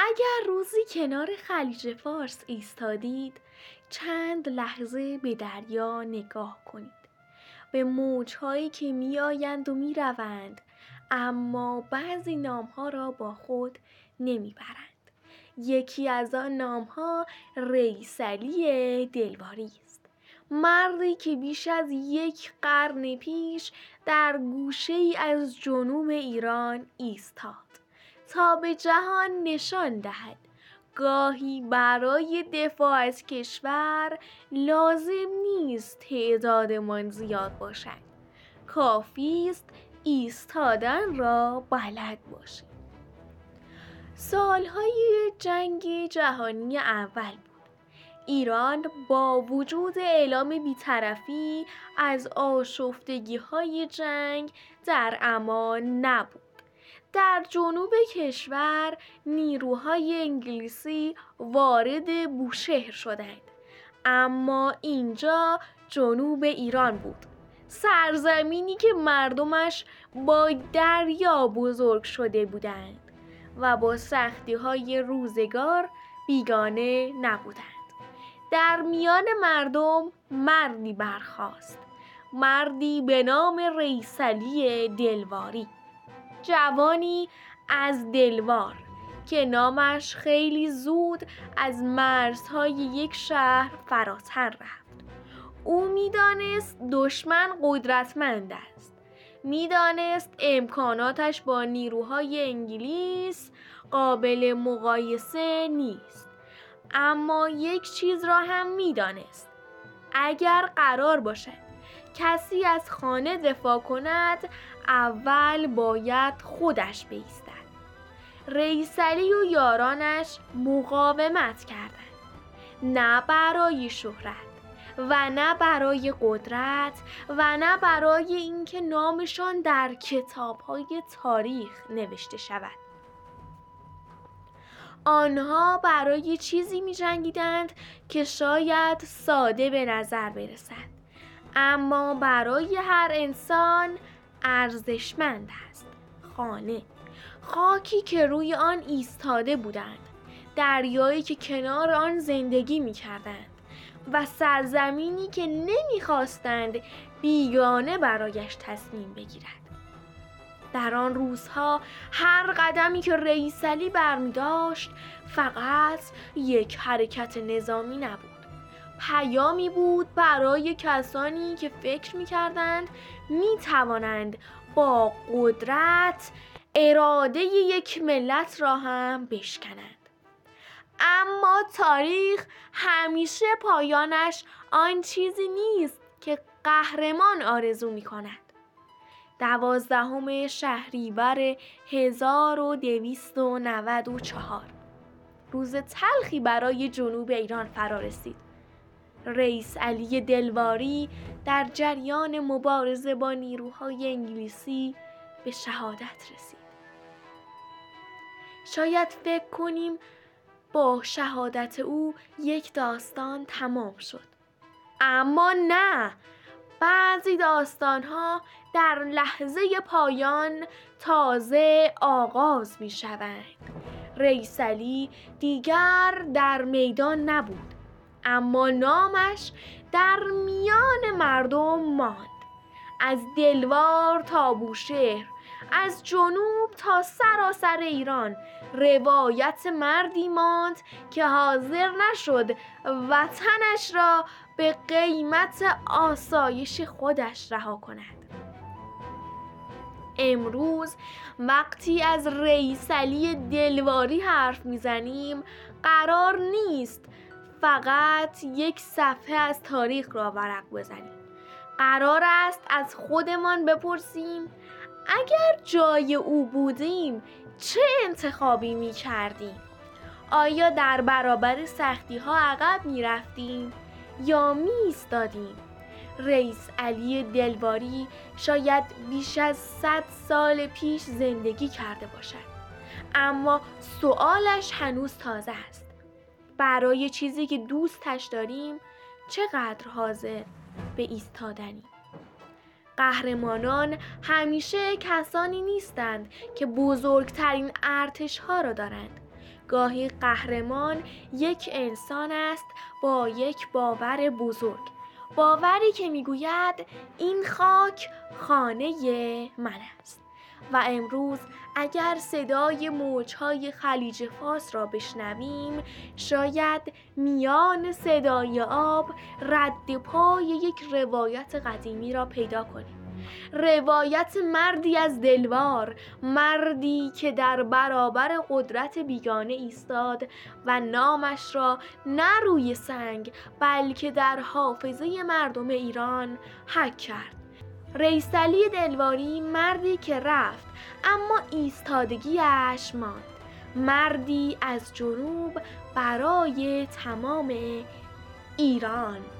اگر روزی کنار خلیج فارس ایستادید، چند لحظه به دریا نگاه کنید. به موج‌هایی که می‌آیند و می‌روند، اما بعضی نام‌ها را با خود نمی‌برند. یکی از آن نام‌ها رئیس علی دلواری است. مردی که بیش از 1 قرن پیش در گوشه‌ای از جنوب ایران ایستاد تا به جهان نشان دهد گاهی برای دفاع از کشور لازم نیست تعدادمان زیاد باشد، کافی است ایستادن را بلد باشیم. سالهای جنگ جهانی اول بود. ایران با وجود اعلام بی‌طرفی از آشفتگی‌های جنگ در امان نبود. در جنوب کشور نیروهای انگلیسی وارد بوشهر شدند، اما اینجا جنوب ایران بود، سرزمینی که مردمش با دریا بزرگ شده بودند و با سختی‌های روزگار بیگانه نبودند. در میان مردم مردی برخاست، مردی به نام رئیس علی دلواری، جوانی از دلوار که نامش خیلی زود از مرزهای یک شهر فراتر رفت. او می‌دانست دشمن قدرتمند است، می‌دانست امکاناتش با نیروهای انگلیس قابل مقایسه نیست، اما یک چیز را هم می‌دانست: اگر قرار باشد کسی از خانه دفاع کند، اول باید خودش بایستد. رئیس علی و یارانش مقاومت کردند، نه برای شهرت و نه برای قدرت و نه برای اینکه نامشان در کتاب‌های تاریخ نوشته شود. آنها برای چیزی می‌جنگیدند که شاید ساده به نظر برسد، اما برای هر انسان ارزشمند است: خانه، خاکی که روی آن ایستاده بودند، دریایی که کنار آن زندگی می‌کردند و سرزمینی که نمی‌خواستند بیگانه برایش تصمیم بگیرد. در آن روزها هر قدمی که رئیس علی برمی‌داشت فقط یک حرکت نظامی نبود، پیامی بود برای کسانی که فکر می‌کردند می‌توانند با قدرت اراده یک ملت را هم بشکنند. اما تاریخ همیشه پایانش آن چیزی نیست که قهرمان آرزو می‌کند. 12 شهریور 1294 روز تلخی برای جنوب ایران فرا رسید. رئیس علی دلواری در جریان مبارزه با نیروهای انگلیسی به شهادت رسید. شاید فکر کنیم با شهادت او یک داستان تمام شد، اما نه. بعضی داستان‌ها در لحظه پایان تازه آغاز می‌شوند. رئیس علی دیگر در میدان نبود، اما نامش در میان مردم ماند. از دلوار تا بوشهر، از جنوب تا سراسر ایران، روایت مردی ماند که حاضر نشد وطنش را به قیمت آسایش خودش رها کند. امروز وقتی از رئیس علی دلواری حرف میزنیم، قرار نیست فقط یک صفحه از تاریخ را ورق بزنیم. قرار است از خودمان بپرسیم: اگر جای او بودیم چه انتخابی می کردیم؟ آیا در برابر سختی ها عقب می رفتیم یا می ایستادیم؟ رئیس علی دلواری شاید بیش از 100 سال پیش زندگی کرده باشد، اما سوالش هنوز تازه است: برای چیزی که دوستش داریم چقدر حاضر به ایستادنیم؟ قهرمانان همیشه کسانی نیستند که بزرگترین ارتش‌ها را دارند. گاهی قهرمان یک انسان است با یک باور بزرگ، باوری که میگوید این خاک خانه من است. و امروز اگر صدای موج‌های خلیج فارس را بشنویم، شاید میان صدای آب رد پای یک روایت قدیمی را پیدا کنیم. روایت مردی از دلوار، مردی که در برابر قدرت بیگانه ایستاد و نامش را نه روی سنگ بلکه در حافظه مردم ایران حک کرد. رئیس علی دلواری مردی که رفت اما ایستادگیش ماند، مردی از جنوب برای تمام ایران.